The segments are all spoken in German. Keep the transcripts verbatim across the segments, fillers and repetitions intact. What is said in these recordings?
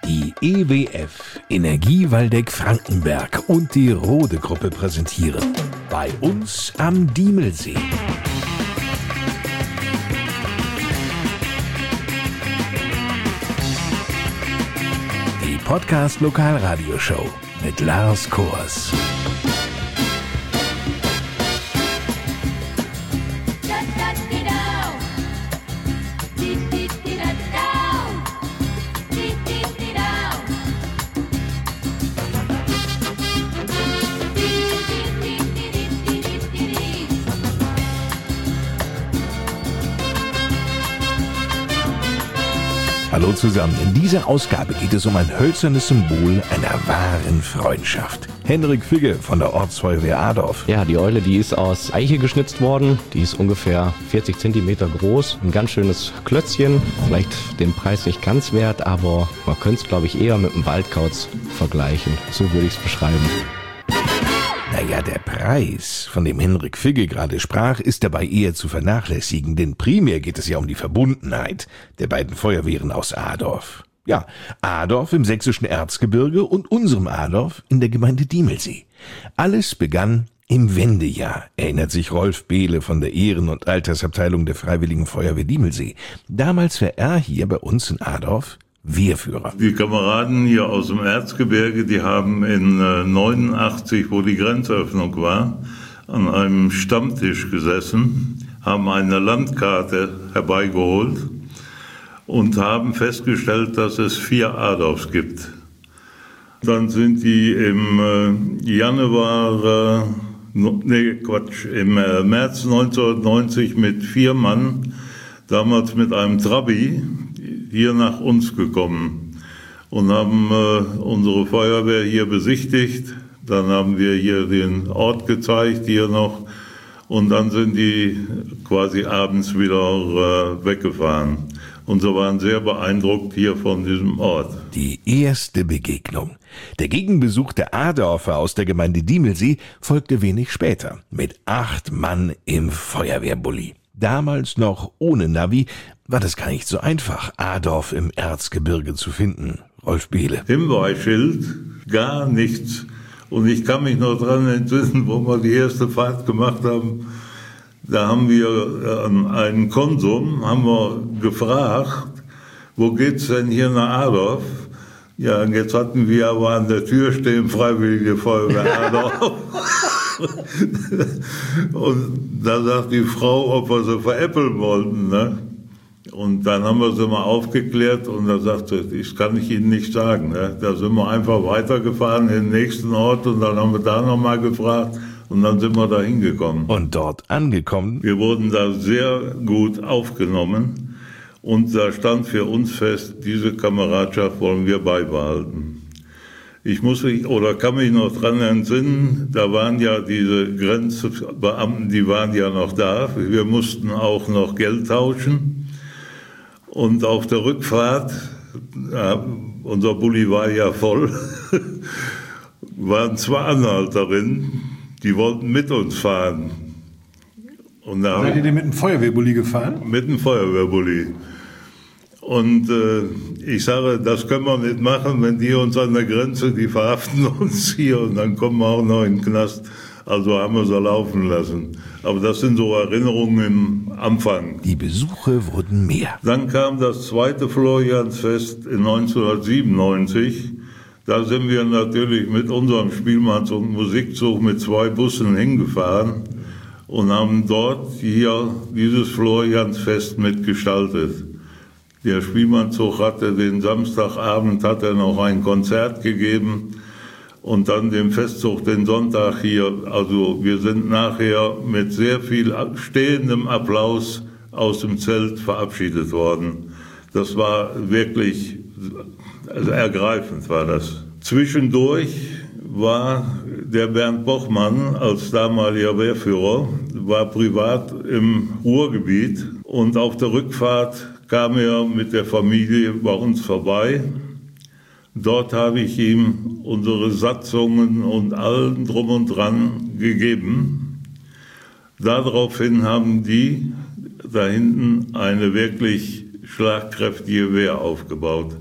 Die E W F, Energie Waldeck Frankenberg und die Rode Gruppe präsentieren Bei uns am Diemelsee. Die Podcast-Lokalradioshow mit Lars Kors. Hallo zusammen, in dieser Ausgabe geht es um ein hölzernes Symbol einer wahren Freundschaft. Henrik Figge von der Ortsfeuerwehr Adorf. Ja, die Eule, die ist aus Eiche geschnitzt worden. Die ist ungefähr vierzig Zentimeter groß. Ein ganz schönes Klötzchen. Vielleicht den Preis nicht ganz wert, aber man könnte es, glaube ich, eher mit einem Waldkauz vergleichen. So würde ich es beschreiben. Naja, der Preis, von dem Henrik Figge gerade sprach, ist dabei eher zu vernachlässigen, denn primär geht es ja um die Verbundenheit der beiden Feuerwehren aus Adorf. Ja, Adorf im sächsischen Erzgebirge und unserem Adorf in der Gemeinde Diemelsee. Alles begann im Wendejahr, erinnert sich Rolf Behle von der Ehren- und Altersabteilung der Freiwilligen Feuerwehr Diemelsee. Damals war er hier bei uns in Adorf Wehrführer. Die Kameraden hier aus dem Erzgebirge, die haben in äh, neunundachtzig, wo die Grenzöffnung war, an einem Stammtisch gesessen, haben eine Landkarte herbeigeholt und haben festgestellt, dass es vier Adorfs gibt. Dann sind die im äh, Januar, äh, nee Quatsch, im äh, März neunzehnhundertneunzig mit vier Mann, damals mit einem Trabi, hier nach uns gekommen und haben äh, unsere Feuerwehr hier besichtigt. Dann haben wir hier den Ort gezeigt, hier noch. Und dann sind die quasi abends wieder äh, weggefahren. Und so waren sehr beeindruckt hier von diesem Ort. Die erste Begegnung. Der Gegenbesuch der Adorfer aus der Gemeinde Diemelsee folgte wenig später. Mit acht Mann im Feuerwehrbully. Damals noch ohne Navi war das gar nicht so einfach, Adorf im Erzgebirge zu finden. Rolf Behle. Hinweisschild, gar nichts. Und ich kann mich noch dran entsinnen, wo wir die erste Fahrt gemacht haben. Da haben wir an einen Konsum, haben wir gefragt, wo geht's denn hier nach Adorf? Ja, und jetzt hatten wir aber an der Tür stehen, Freiwillige Feuerwehr Adorf. Und da sagt die Frau, ob wir sie veräppeln wollten, ne? Und dann haben wir sie mal aufgeklärt und da sagte sie, das kann ich Ihnen nicht sagen, ne? Da sind wir einfach weitergefahren in den nächsten Ort und dann haben wir da nochmal gefragt und dann sind wir da hingekommen. Und dort angekommen? Wir wurden da sehr gut aufgenommen und da stand für uns fest, diese Kameradschaft wollen wir beibehalten. Ich muss mich, oder kann mich noch dran entsinnen, da waren ja diese Grenzbeamten, die waren ja noch da. Wir mussten auch noch Geld tauschen. Und auf der Rückfahrt, ja, unser Bulli war ja voll, waren zwei Anhalterinnen, die wollten mit uns fahren. Und da Seid ihr denn mit einem Feuerwehrbully gefahren? Mit einem Feuerwehrbully. Und äh, ich sage, das können wir nicht machen, wenn die uns an der Grenze, die verhaften uns hier und dann kommen wir auch noch in den Knast. Also haben wir sie laufen lassen. Aber das sind so Erinnerungen im Anfang. Die Besuche wurden mehr. Dann kam das zweite Floriansfest in neunzehnhundertsiebenundneunzig. Da sind wir natürlich mit unserem Spielmanns- und Musikzug mit zwei Bussen hingefahren und haben dort hier dieses Floriansfest mitgestaltet. Der Spielmannszug hatte den Samstagabend hat er noch ein Konzert gegeben und dann den Festzug den Sonntag hier. Also wir sind nachher mit sehr viel stehendem Applaus aus dem Zelt verabschiedet worden. Das war wirklich, also ergreifend war das. Zwischendurch war der Bernd Bochmann als damaliger Wehrführer, war privat im Ruhrgebiet und auf der Rückfahrt kam er mit der Familie bei uns vorbei. Dort habe ich ihm unsere Satzungen und allem drum und dran gegeben. Daraufhin haben die da hinten eine wirklich schlagkräftige Wehr aufgebaut.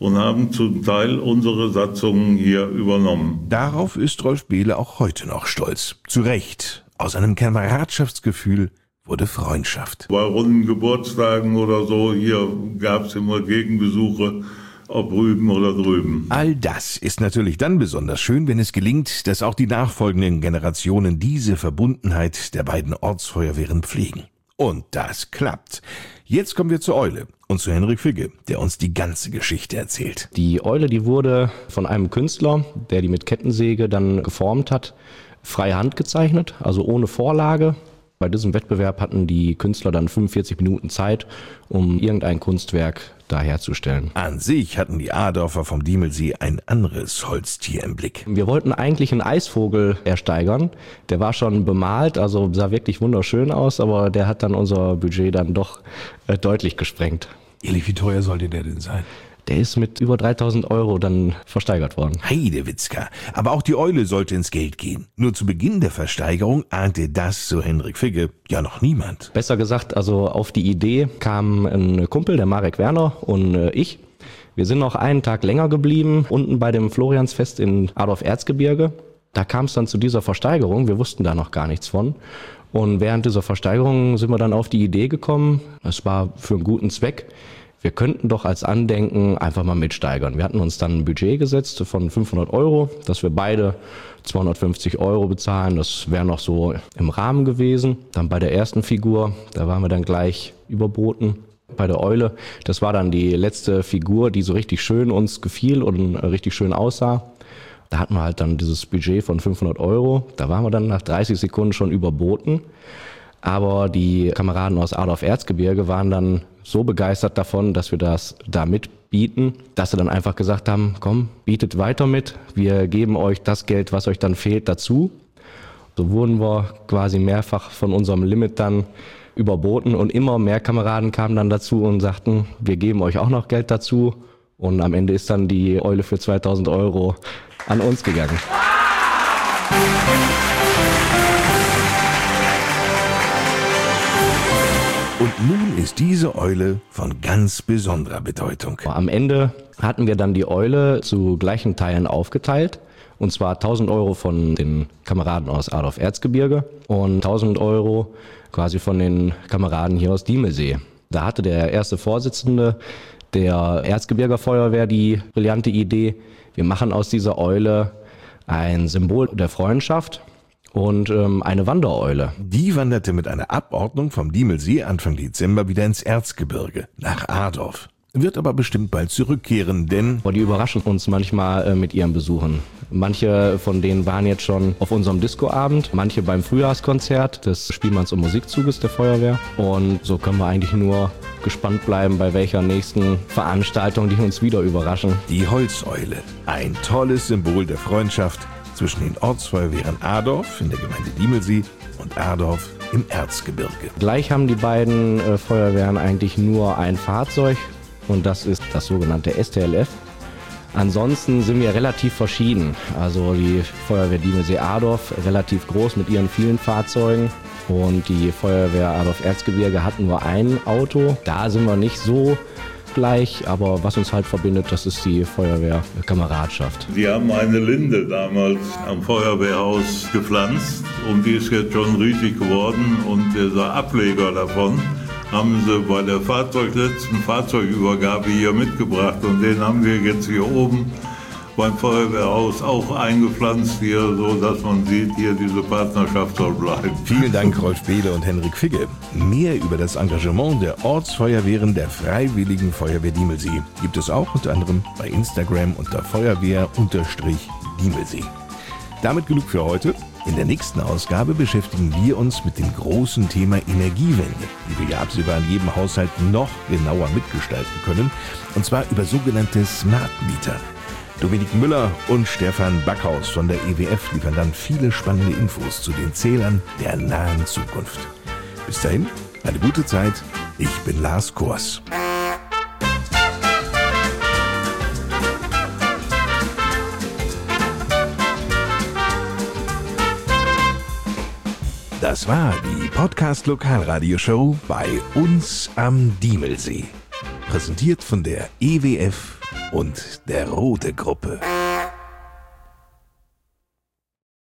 und haben zum Teil unsere Satzungen hier übernommen. Darauf ist Rolf Behle auch heute noch stolz. Zu Recht. Aus einem Kameradschaftsgefühl wurde Freundschaft. Bei runden Geburtstagen oder so, hier gab es immer Gegenbesuche, ob drüben oder drüben. All das ist natürlich dann besonders schön, wenn es gelingt, dass auch die nachfolgenden Generationen diese Verbundenheit der beiden Ortsfeuerwehren pflegen. Und das klappt. Jetzt kommen wir zur Eule und zu Henrik Figge, der uns die ganze Geschichte erzählt. Die Eule, die wurde von einem Künstler, der die mit Kettensäge dann geformt hat, freie Hand gezeichnet, also ohne Vorlage. Bei diesem Wettbewerb hatten die Künstler dann fünfundvierzig Minuten Zeit, um irgendein Kunstwerk da herzustellen. An sich hatten die Adorfer vom Diemelsee ein anderes Holztier im Blick. Wir wollten eigentlich einen Eisvogel ersteigern. Der war schon bemalt, also sah wirklich wunderschön aus, aber der hat dann unser Budget dann doch äh, deutlich gesprengt. Ehrlich, wie teuer sollte der denn sein? Der ist mit über dreitausend Euro dann versteigert worden. Heidewitzka. Aber auch die Eule sollte ins Geld gehen. Nur zu Beginn der Versteigerung ahnte das, so Henrik Figge, ja noch niemand. Besser gesagt, also auf die Idee kam ein Kumpel, der Marek Werner und äh, ich. Wir sind noch einen Tag länger geblieben, unten bei dem Floriansfest in Adorf-Erzgebirge. Da kam es dann zu dieser Versteigerung. Wir wussten da noch gar nichts von. Und während dieser Versteigerung sind wir dann auf die Idee gekommen, es war für einen guten Zweck, wir könnten doch als Andenken einfach mal mitsteigern. Wir hatten uns dann ein Budget gesetzt von fünfhundert Euro, dass wir beide zweihundertfünfzig Euro bezahlen. Das wäre noch so im Rahmen gewesen. Dann bei der ersten Figur, da waren wir dann gleich überboten. Bei der Eule, das war dann die letzte Figur, die so richtig schön uns gefiel und richtig schön aussah. Da hatten wir halt dann dieses Budget von fünfhundert Euro. Da waren wir dann nach dreißig Sekunden schon überboten. Aber die Kameraden aus Adorf-Erzgebirge waren dann so begeistert davon, dass wir das da mitbieten, dass sie dann einfach gesagt haben, komm, bietet weiter mit, wir geben euch das Geld, was euch dann fehlt, dazu. So wurden wir quasi mehrfach von unserem Limit dann überboten und immer mehr Kameraden kamen dann dazu und sagten, wir geben euch auch noch Geld dazu. Und am Ende ist dann die Eule für zweitausend Euro an uns gegangen. Und nun ist diese Eule von ganz besonderer Bedeutung. Am Ende hatten wir dann die Eule zu gleichen Teilen aufgeteilt. Und zwar tausend Euro von den Kameraden aus Adorf-Erzgebirge und tausend Euro quasi von den Kameraden hier aus Diemelsee. Da hatte der erste Vorsitzende der Erzgebirger Feuerwehr die brillante Idee, wir machen aus dieser Eule ein Symbol der Freundschaft und ähm, eine Wandereule. Die wanderte mit einer Abordnung vom Diemelsee Anfang Dezember wieder ins Erzgebirge, nach Adorf. Wird aber bestimmt bald zurückkehren, denn... Aber die überraschen uns manchmal äh, mit ihren Besuchen. Manche von denen waren jetzt schon auf unserem Discoabend, manche beim Frühjahrskonzert des Spielmanns- und Musikzuges der Feuerwehr. Und so können wir eigentlich nur gespannt bleiben, bei welcher nächsten Veranstaltung die uns wieder überraschen. Die Holzeule, ein tolles Symbol der Freundschaft zwischen den Ortsfeuerwehren Adorf in der Gemeinde Diemelsee und Adorf im Erzgebirge. Gleich haben die beiden äh, Feuerwehren eigentlich nur ein Fahrzeug und das ist das sogenannte S T L F. Ansonsten sind wir relativ verschieden. Also die Feuerwehr Diemelsee Adorf relativ groß mit ihren vielen Fahrzeugen und die Feuerwehr Adorf Erzgebirge hat nur ein Auto. Da sind wir nicht so gleich, aber was uns halt verbindet, das ist die Feuerwehrkameradschaft. Die haben eine Linde damals am Feuerwehrhaus gepflanzt und die ist jetzt schon riesig geworden und dieser Ableger davon haben sie bei der Fahrzeug, letzten Fahrzeugübergabe hier mitgebracht und den haben wir jetzt hier oben beim Feuerwehrhaus auch eingepflanzt hier, so dass man sieht, hier diese Partnerschaft soll bleiben. Vielen Dank Rolf Behle und Henrik Figge. Mehr über das Engagement der Ortsfeuerwehren der Freiwilligen Feuerwehr Diemelsee gibt es auch unter anderem bei Instagram unter Feuerwehr-Diemelsee. Damit genug für heute. In der nächsten Ausgabe beschäftigen wir uns mit dem großen Thema Energiewende, die wir ja absehbar in jedem Haushalt noch genauer mitgestalten können, und zwar über sogenannte Smart Meter. Dominik Müller und Stefan Backhaus von der E W F liefern dann viele spannende Infos zu den Zählern der nahen Zukunft. Bis dahin, eine gute Zeit. Ich bin Lars Kors. Das war die Podcast-Lokalradioshow bei uns am Diemelsee. Präsentiert von der E W F und der Rode Gruppe.